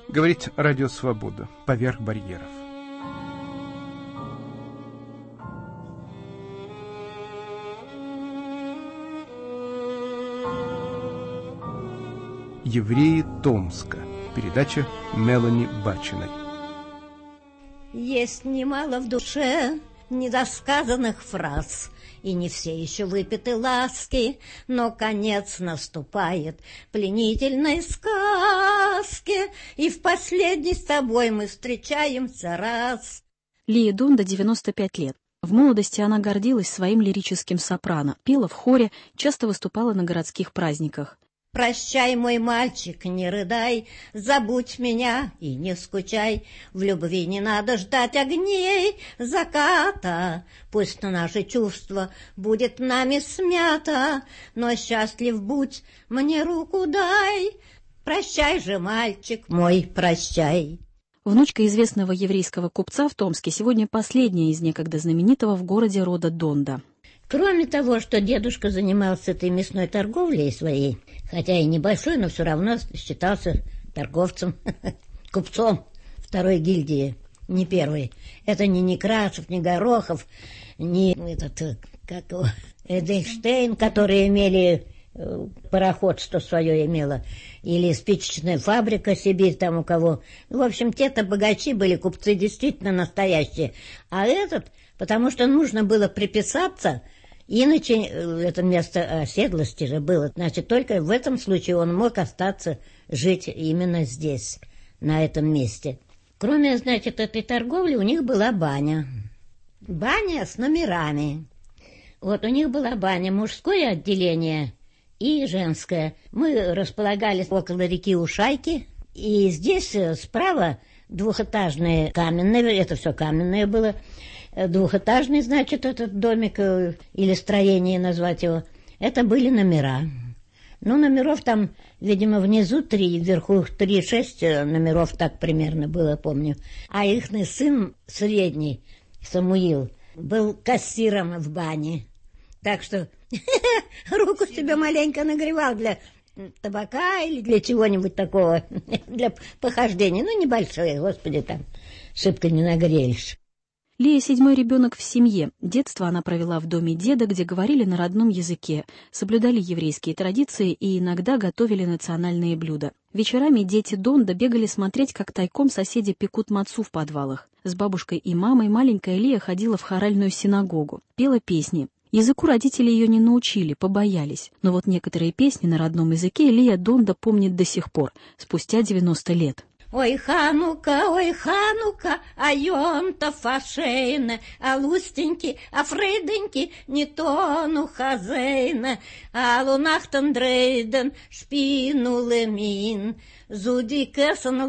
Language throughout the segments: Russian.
Говорит Радио Свобода. Поверх барьеров. Евреи Томска. Передача Мелани Бачиной. Есть немало в душе недосказанных фраз, и не все еще выпиты ласки, но конец наступает пленительной сказки, и в последний с тобой мы встречаемся раз. Лия Донда 95 лет. В молодости она гордилась своим лирическим сопрано, пела в хоре, часто выступала на городских праздниках. Прощай, мой мальчик, не рыдай, забудь меня и не скучай. В любви не надо ждать огней заката. Пусть наше чувство будет нами смято, но счастлив будь, мне руку дай. Прощай же, мальчик мой, прощай. Внучка известного еврейского купца в Томске сегодня последняя из некогда знаменитого в городе рода Донда. Кроме того, что дедушка занимался этой мясной торговлей своей, хотя и небольшой, но все равно считался торговцем, купцом второй гильдии, не первой. Это не Некрасов, не Горохов, не Эдельштейн, которые имели пароходство свое имело, или спичечная фабрика Сибирь там у кого. В общем, те-то богачи были, купцы действительно настоящие. А этот, потому что нужно было приписаться, иначе это место оседлости же было. Значит, только в этом случае он мог остаться жить именно здесь, на этом месте. Кроме, значит, этой торговли, у них была баня. Баня с номерами. Вот у них была баня, мужское отделение и женское. Мы располагались около реки Ушайки, и здесь справа двухэтажные каменные, это все каменное было, двухэтажный, значит, этот домик или строение назвать его, это были номера. Ну, номеров там, видимо, внизу 3, вверху 3, 6 номеров, так примерно было, помню. А ихный сын средний, Самуил, был кассиром в бане. Так что руку себе маленько нагревал для табака или для чего-нибудь такого, для похождения. Ну, небольшое, господи, там шибко не нагреешь. Лия 7-й ребенок в семье. Детство она провела в доме деда, где говорили на родном языке, соблюдали еврейские традиции и иногда готовили национальные блюда. Вечерами дети Донда бегали смотреть, как тайком соседи пекут мацу в подвалах. С бабушкой и мамой маленькая Лия ходила в хоральную синагогу, пела песни. Языку родители ее не научили, побоялись. Но вот некоторые песни на родном языке Лия Донда помнит до сих пор, спустя 90 лет. Ой, Ханука, а йом-то фашейна, а лустеньки, а фрейденьки, не тону хазейна, а лунахтан дрейден, шпину лемин, зудикесен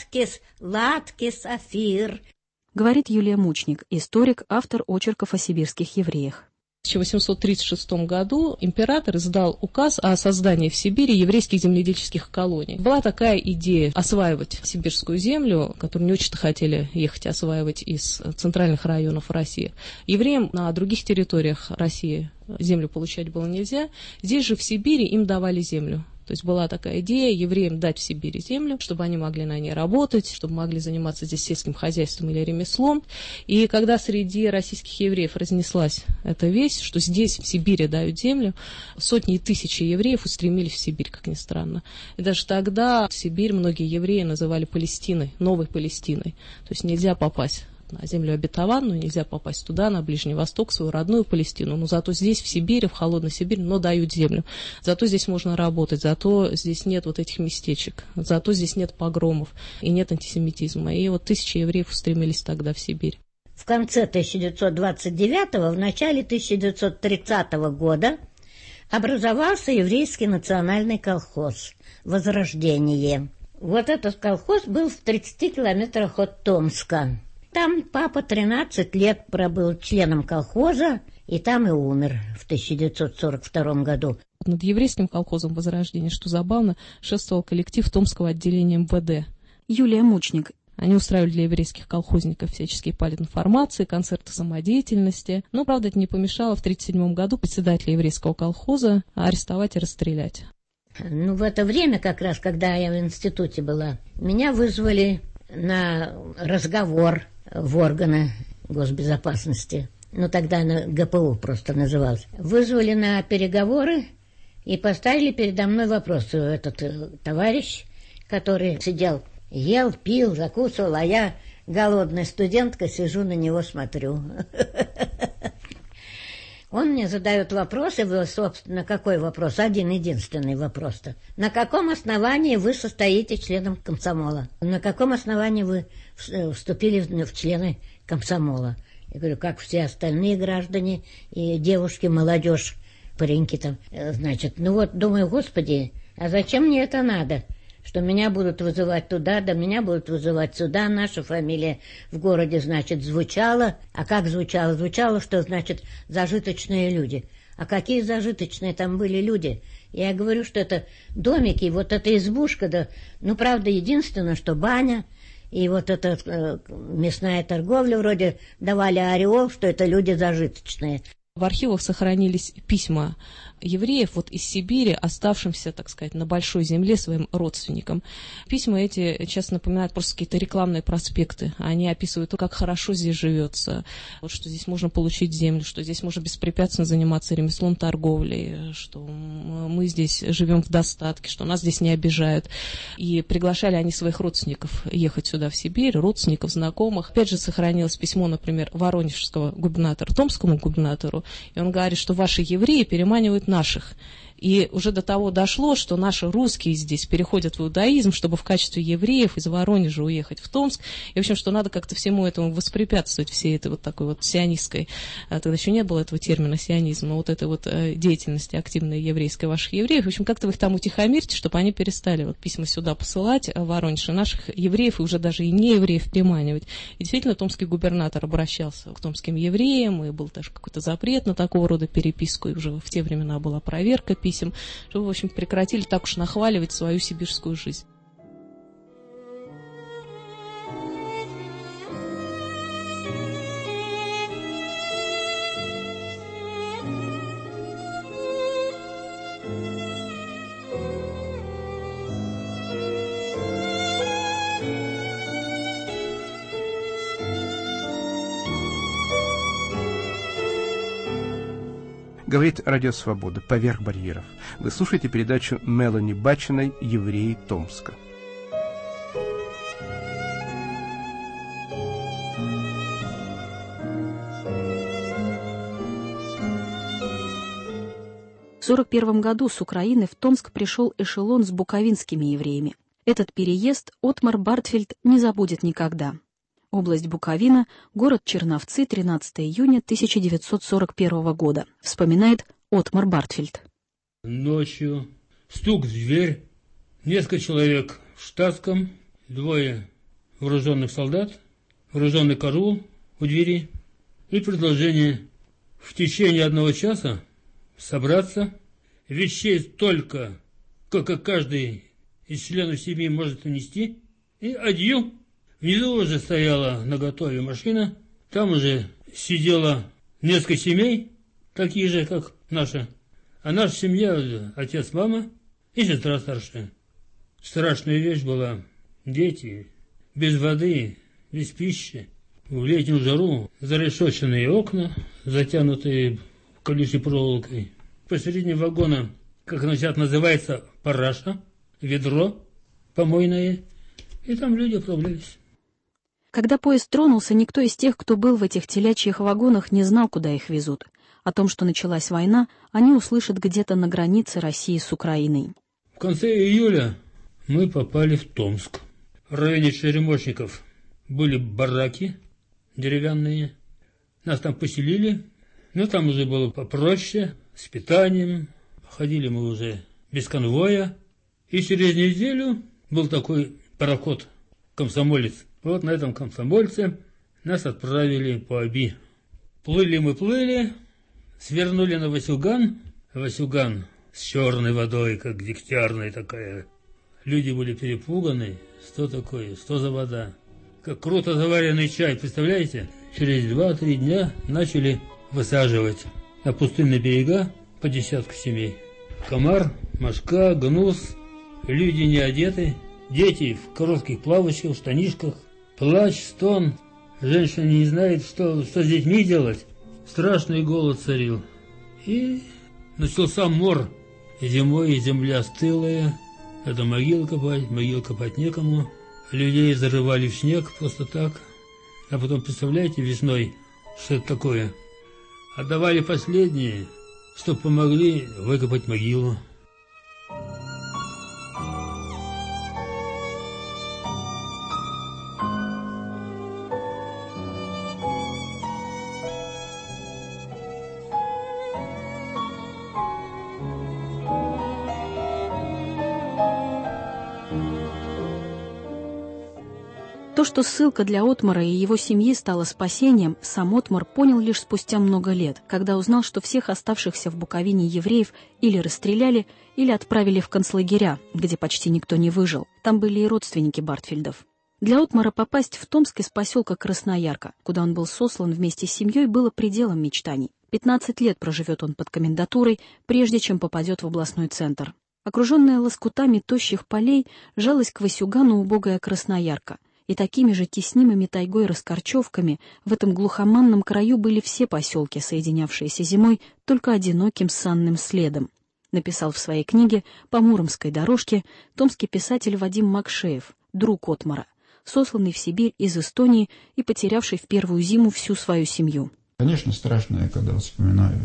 латкис афир. Говорит Юлия Мучник, историк, автор очерков о сибирских евреях. В 1836 году император издал указ о создании в Сибири еврейских земледельческих колоний. Была такая идея осваивать сибирскую землю, которую не очень-то хотели ехать осваивать из центральных районов России. Евреям на других территориях России землю получать было нельзя. Здесь же в Сибири им давали землю. То есть была такая идея евреям дать в Сибири землю, чтобы они могли на ней работать, чтобы могли заниматься здесь сельским хозяйством или ремеслом. И когда среди российских евреев разнеслась эта весть, что здесь, в Сибири, дают землю, сотни и тысячи евреев устремились в Сибирь, как ни странно. И даже тогда Сибирь многие евреи называли Палестиной, новой Палестиной. То есть нельзя попасть на землю обетованную, нельзя попасть туда, на Ближний Восток, свою родную Палестину, но зато здесь, в Сибири, в холодной Сибири, но дают землю. Зато здесь можно работать, зато здесь нет вот этих местечек, зато здесь нет погромов и нет антисемитизма. И вот тысячи евреев устремились тогда в Сибирь. В конце 1929-го, в начале 1930 года образовался еврейский национальный колхоз «Возрождение». Вот этот колхоз был в 30 километрах от Томска. Там папа 13 лет пробыл членом колхоза, и там и умер в 1942 году. Над еврейским колхозом «Возрождение», что забавно, шествовал коллектив Томского отделения МВД. Юлия Мучник. Они устраивали для еврейских колхозников всяческие политинформации, концерты самодеятельности. Но, правда, это не помешало в 1937 году председателя еврейского колхоза арестовать и расстрелять. Ну, в это время, как раз, когда я в институте была, меня вызвали на разговор в органы госбезопасности. Ну, тогда на ГПУ просто называлось. Вызвали на переговоры и поставили передо мной вопрос. Этот товарищ, который сидел, ел, пил, закусывал, а я, голодная студентка, сижу на него, смотрю. Он мне задает вопрос, и вы, собственно, какой вопрос? Один-единственный вопрос-то. На каком основании вы состоите членом комсомола? На каком основании вы вступили в члены комсомола? Я говорю, как все остальные граждане и девушки, молодежь, пареньки там. Значит, ну вот, думаю, господи, а зачем мне это надо? Что меня будут вызывать туда, да меня будут вызывать сюда. Наша фамилия в городе, значит, звучала. А как звучала? Звучало, что, значит, зажиточные люди. А какие зажиточные там были люди? Я говорю, что это домики, вот эта избушка, да, ну, правда, единственное, что баня, и вот эта мясная торговля вроде давали ореол, что это люди зажиточные. В архивах сохранились письма евреев вот из Сибири, оставшимся, так сказать, на большой земле своим родственникам. Письма эти часто напоминают просто какие-то рекламные проспекты. Они описывают то, как хорошо здесь живется, вот, что здесь можно получить землю, что здесь можно беспрепятственно заниматься ремеслом, торговлей, что мы здесь живем в достатке, что нас здесь не обижают. И приглашали они своих родственников ехать сюда, в Сибирь, родственников, знакомых. Опять же, сохранилось письмо, например, воронежского губернатора, томскому губернатору, и он говорит, что ваши евреи переманивают наших. И уже до того дошло, что наши русские здесь переходят в иудаизм, чтобы в качестве евреев из Воронежа уехать в Томск. И, в общем, что надо как-то всему этому воспрепятствовать, всей этой вот такой вот сионистской, тогда еще не было этого термина сионизм, но вот этой вот деятельности активной еврейской ваших евреев. В общем, как-то вы их там утихомирьте, чтобы они перестали вот письма сюда посылать, в Воронеж, и наших евреев, и уже даже и не евреев приманивать. И действительно, томский губернатор обращался к томским евреям, и был даже какой-то запрет на такого рода переписку, и уже в те времена была проверка писем, чтобы, в общем, прекратили так уж нахваливать свою сибирскую жизнь. Говорит Радио Свобода, «Поверх барьеров». Вы слушаете передачу Мелани Бачиной «Евреи Томска». В 1941 году с Украины в Томск пришел эшелон с буковинскими евреями. Этот переезд Отмар Бартфельд не забудет никогда. Область Буковина, город Черновцы, 13 июня 1941 года. Вспоминает Отмар Бартфельд. Ночью стук в дверь, несколько человек в штатском, двое вооруженных солдат, вооруженный караул у двери и предложение в течение 1 часа собраться, вещей столько, как каждый из членов семьи может унести, и адью. Внизу уже стояла наготове машина, там уже сидело несколько семей, такие же, как наша. А наша семья, отец, мама и сестра старшая. Страшная вещь была. Дети без воды, без пищи, в летнюю жару, зарешоченные окна, затянутые колючей проволокой. Посередине вагона, как оно сейчас называется, параша, ведро помойное, и там люди отправлялись. Когда поезд тронулся, никто из тех, кто был в этих телячьих вагонах, не знал, куда их везут. О том, что началась война, они услышат где-то на границе России с Украиной. В конце июля мы попали в Томск. В районе Черемошников были бараки деревянные. Нас там поселили, но там уже было попроще, с питанием. Ходили мы уже без конвоя. И через неделю был такой пароход «Комсомолец». Вот на этом комсомольце нас отправили по Оби. Плыли мы, свернули на Васюган. Васюган с черной водой, как дегтярная такая. Люди были перепуганы. Что такое? Что за вода? Как круто заваренный чай, представляете? Через 2-3 дня начали высаживать на пустынные берега по 10 семей. Комар мошка, гнус, люди не одеты, дети в коротких плавочках, в штанишках, плач, стон. Женщина не знает, что с детьми делать. Страшный голод царил. И начался мор. И зимой и земля стылая. Это могил копать некому. Людей зарывали в снег просто так. А потом, представляете, весной, что это такое? Отдавали последние, чтобы помогли выкопать могилу. То, что ссылка для Отмара и его семьи стала спасением, сам Отмар понял лишь спустя много лет, когда узнал, что всех оставшихся в Буковине евреев или расстреляли, или отправили в концлагеря, где почти никто не выжил. Там были и родственники Бартфельдов. Для Отмара попасть в Томск из поселка Красноярка, куда он был сослан вместе с семьей, было пределом мечтаний. 15 лет проживет он под комендатурой, прежде чем попадет в областной центр. Окруженная лоскутами тощих полей, жалась к Васюгану убогая Красноярка. И такими же теснимыми тайгой-раскорчевками в этом глухоманном краю были все поселки, соединявшиеся зимой только одиноким санным следом, написал в своей книге «По Муромской дорожке» томский писатель Вадим Макшеев, друг Отмара, сосланный в Сибирь из Эстонии и потерявший в первую зиму всю свою семью. Конечно, страшно, я когда вспоминаю,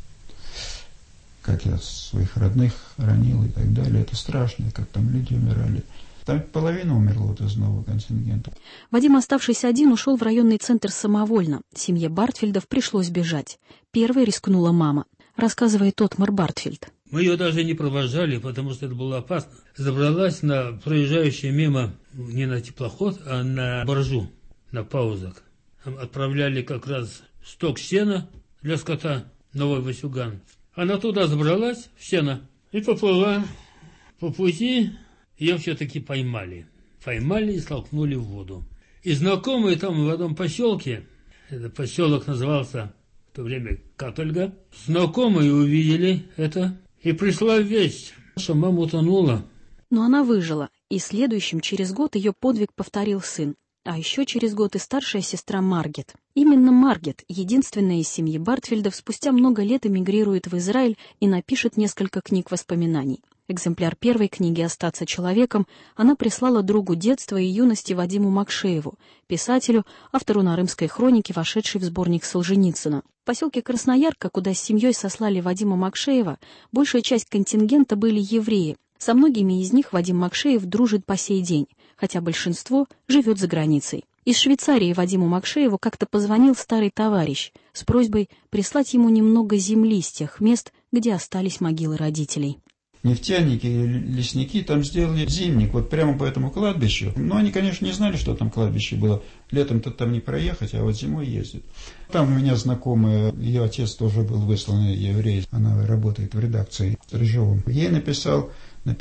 как я своих родных ранил и так далее, это страшно, как там люди умирали. Там половина умерла вот из нового контингента. Вадим, оставшийся один, ушел в районный центр самовольно. Семье Бартфельдов пришлось бежать. Первой рискнула мама, рассказывает Отмар Бартфельд. Мы ее даже не провожали, потому что это было опасно. Забралась на проезжающий мимо, не на теплоход, а на баржу, на паузок. Отправляли как раз сток сена для скота, Новый Васюган. Она туда забралась, в сено, и поплыла. По пути ее все-таки поймали. Поймали и столкнули в воду. И знакомые там в одном поселке, этот поселок назывался в то время Катольга, знакомые увидели это, и пришла весть, что мама утонула. Но она выжила, и следующим через год ее подвиг повторил сын. А еще через год и старшая сестра Маргет. Именно Маргет, единственная из семьи Бартфельдов, спустя много лет эмигрирует в Израиль и напишет несколько книг воспоминаний. Экземпляр первой книги «Остаться человеком» она прислала другу детства и юности Вадиму Макшееву, писателю, автору Нарымской хроники, вошедшей в сборник Солженицына. В поселке Красноярка, куда с семьей сослали Вадима Макшеева, большая часть контингента были евреи. Со многими из них Вадим Макшеев дружит по сей день, хотя большинство живет за границей. Из Швейцарии Вадиму Макшееву как-то позвонил старый товарищ с просьбой прислать ему немного земли с тех мест, где остались могилы родителей. Нефтяники и лесники там сделали зимник, вот прямо по этому кладбищу. Но они, конечно, не знали, что там кладбище было. Летом-то там не проехать, а вот зимой ездят. Там у меня знакомая, ее отец тоже был высланный еврей. Она работает в редакции с Рыжовым. Ей написала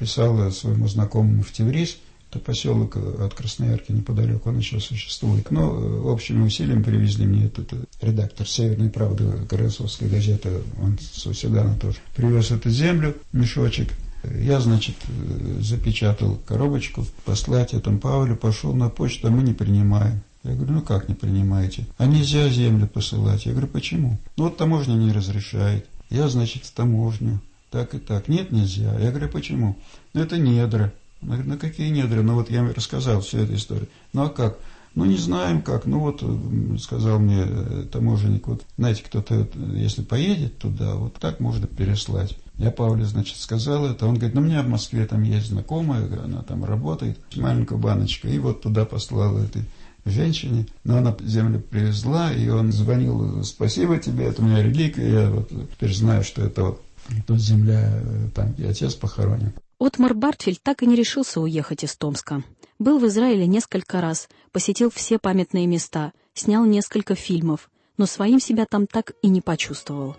своему знакомому в Теврис. Это поселок от Красноярки неподалеку, он еще существует. Но общими усилиями привезли мне этот редактор «Северной правды», Городцовской газеты, он с Васюгана тоже. Привез эту землю, мешочек. Я, значит, запечатал коробочку, послать этому Павлю, пошел на почту, а мы не принимаем. Я говорю, ну как не принимаете? А нельзя землю посылать. Я говорю, почему? Ну вот таможня не разрешает. Я, значит, в таможню. Так и так. Нет, нельзя. Я говорю, почему? Ну это недра. Она говорит, ну какие недра? Ну вот я рассказал всю эту историю. Ну а как? Ну не знаем как. Ну вот сказал мне таможенник, вот знаете, кто-то, если поедет туда, вот так можно переслать. Я Павле, значит, сказал это. Он говорит, ну у меня в Москве там есть знакомая, она там работает, маленькая баночка. И вот туда послала этой женщине. Но она землю привезла, и он звонил, спасибо тебе, это у меня реликвия. Я вот теперь знаю, что это вот тут земля, там где отец похоронен. Отмар Бартфельд так и не решился уехать из Томска. Был в Израиле несколько раз, посетил все памятные места, снял несколько фильмов, но своим себя там так и не почувствовал.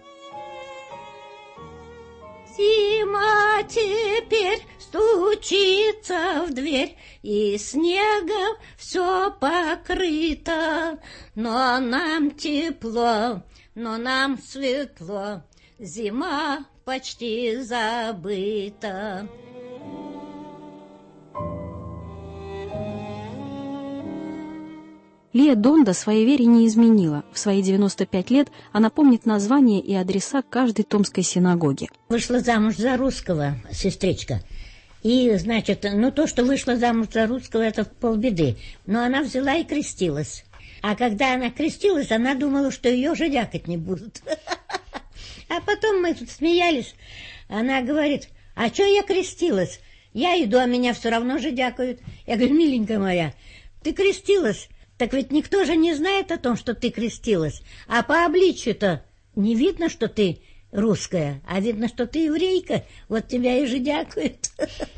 Зима теперь стучится в дверь, и снегом все покрыто, но нам тепло, но нам светло. Зима почти забыта. Лия Донда своей вере не изменила. В свои 95 лет она помнит название и адреса каждой томской синагоги. Вышла замуж за русского, сестричка. И, значит, то, что вышла замуж за русского, это полбеды. Но она взяла и крестилась. А когда она крестилась, она думала, что ее же дякать не будут. А потом мы тут смеялись. Она говорит: а что я крестилась? Я иду, а меня все равно же дякают. Я говорю: миленькая моя, ты крестилась, так ведь никто же не знает о том, что ты крестилась. А по обличью-то не видно, что ты русская, а видно, что ты еврейка. Вот тебя и же дякают.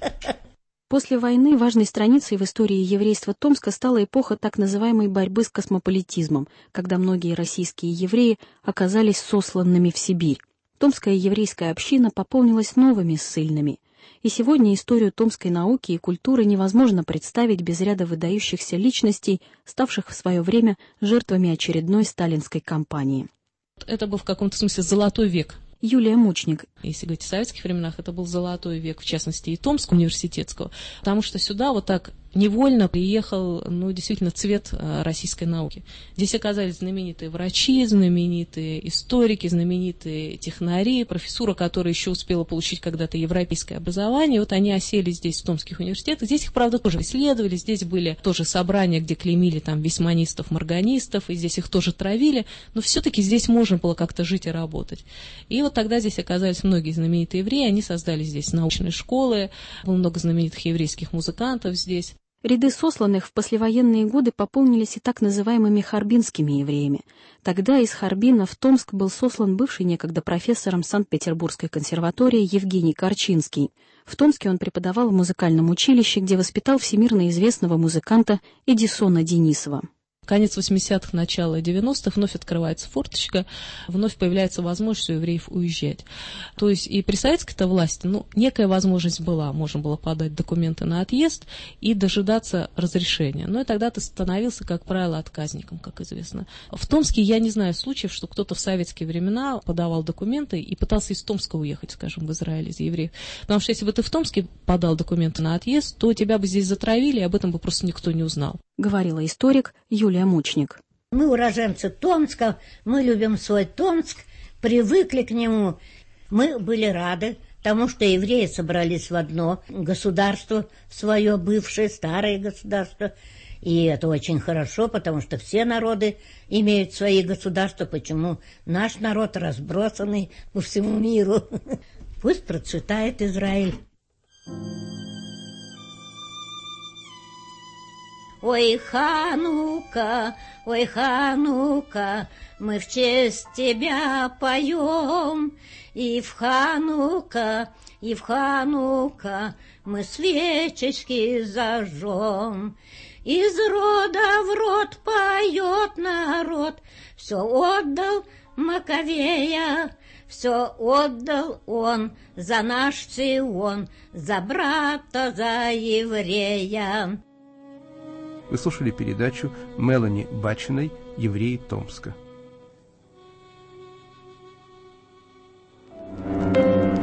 После войны важной страницей в истории еврейства Томска стала эпоха так называемой борьбы с космополитизмом, когда многие российские евреи оказались сосланными в Сибирь. Томская еврейская община пополнилась новыми ссыльными. И сегодня историю томской науки и культуры невозможно представить без ряда выдающихся личностей, ставших в свое время жертвами очередной сталинской кампании. Это был в каком-то смысле золотой век. Юлия Мучник. Если говорить о советских временах, это был золотой век, в частности, и Томского университетского, потому что сюда вот так невольно приехал, действительно, цвет российской науки. Здесь оказались знаменитые врачи, знаменитые историки, знаменитые технари, профессура, которая еще успела получить когда-то европейское образование. Вот они осели здесь, в томских университетах. Здесь их, правда, тоже исследовали. Здесь были тоже собрания, где клеймили там весьманистов, морганистов, и здесь их тоже травили. Но все-таки здесь можно было как-то жить и работать. И вот тогда здесь оказались многие знаменитые евреи. Они создали здесь научные школы. Было много знаменитых еврейских музыкантов здесь. Ряды сосланных в послевоенные годы пополнились и так называемыми харбинскими евреями. Тогда из Харбина в Томск был сослан бывший некогда профессором Санкт-Петербургской консерватории Евгений Корчинский. В Томске он преподавал в музыкальном училище, где воспитал всемирно известного музыканта Эдисона Денисова. Конец 80-х, начало 90-х, вновь открывается форточка, вновь появляется возможность у евреев уезжать. То есть и при советской-то власти, некая возможность была, можно было подать документы на отъезд и дожидаться разрешения. Но и тогда ты становился, как правило, отказником, как известно. В Томске я не знаю случаев, что кто-то в советские времена подавал документы и пытался из Томска уехать, скажем, в Израиль из евреев. Потому что если бы ты в Томске подал документы на отъезд, то тебя бы здесь затравили, и об этом бы просто никто не узнал. Говорила историк Юлия Мучник. Мы уроженцы Томска, мы любим свой Томск, привыкли к нему. Мы были рады тому, что евреи собрались в одно государство, свое бывшее старое государство. И это очень хорошо, потому что все народы имеют свои государства. Почему наш народ разбросанный по всему миру? Пусть процветает Израиль. Ой, Ханука, мы в честь тебя поем, и в Ханука мы свечечки зажжем. Из рода в род поет народ, все отдал Маковея, все отдал он за наш Сион, за брата, за еврея. Вы слушали передачу Мелани Бачиной «Евреи Томска».